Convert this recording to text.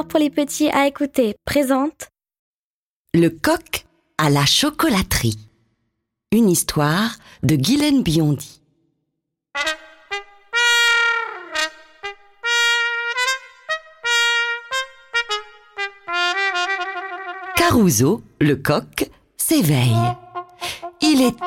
histoire pour les petits à écouter présente Le coq à la chocolaterie. Une histoire de Guylaine Biondi. Caruso, le coq, s'éveille. Il est